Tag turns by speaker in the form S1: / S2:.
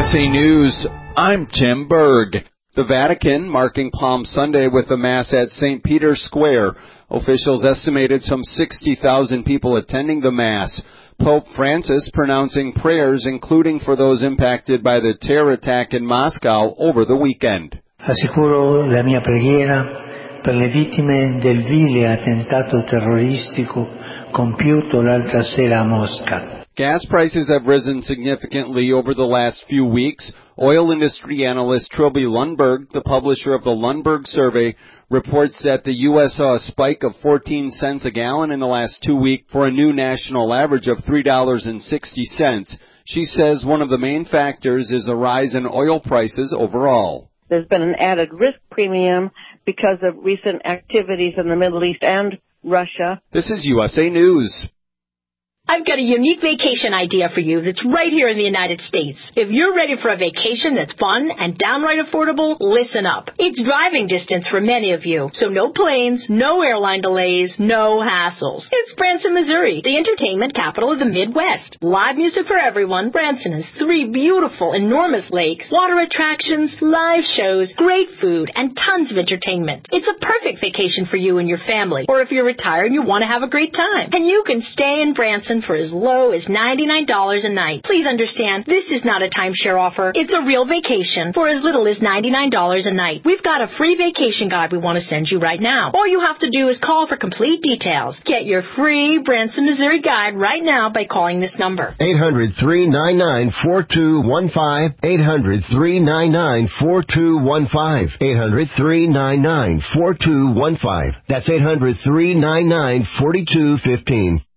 S1: USA News, I'm Tim Berg. The Vatican marking Palm Sunday with a Mass at St. Peter's Square. Officials estimated some 60,000 people attending the Mass. Pope Francis pronouncing prayers, including for those impacted by the terror attack in Moscow over the weekend.
S2: Assicuro la mia preghiera per le vittime del vile attentato terroristico compiuto l'altra sera a Mosca.
S1: Gas prices have risen significantly over the last few weeks. Oil industry analyst Trilby Lundberg, the publisher of the Lundberg Survey, reports that the U.S. saw a spike of 14 cents a gallon in the last 2 weeks for a new national average of $3.60. She says one of the main factors is a rise in oil prices overall.
S3: There's been an added risk premium because of recent activities in the Middle East and Russia.
S1: This is USA News.
S4: I've got a unique vacation idea for you that's right here in the United States. If you're ready for a vacation that's fun and downright affordable, listen up. It's driving distance for many of you, so no planes, no airline delays, no hassles. It's Branson, Missouri, the entertainment capital of the Midwest. Live music for everyone. Branson has 3 beautiful, enormous lakes, water attractions, live shows, great food, and tons of entertainment. It's a perfect vacation for you and your family, or if you're retired and you want to have a great time. And you can stay in Branson for as low as $99 a night. Please understand, this is not a timeshare offer. It's a real vacation for as little as $99 a night. We've got a free vacation guide we want to send you right now. All you have to do is call for complete details. Get your free Branson, Missouri guide right now by calling this number.
S5: 800-399-4215. 800-399-4215. 800-399-4215. That's 800-399-4215.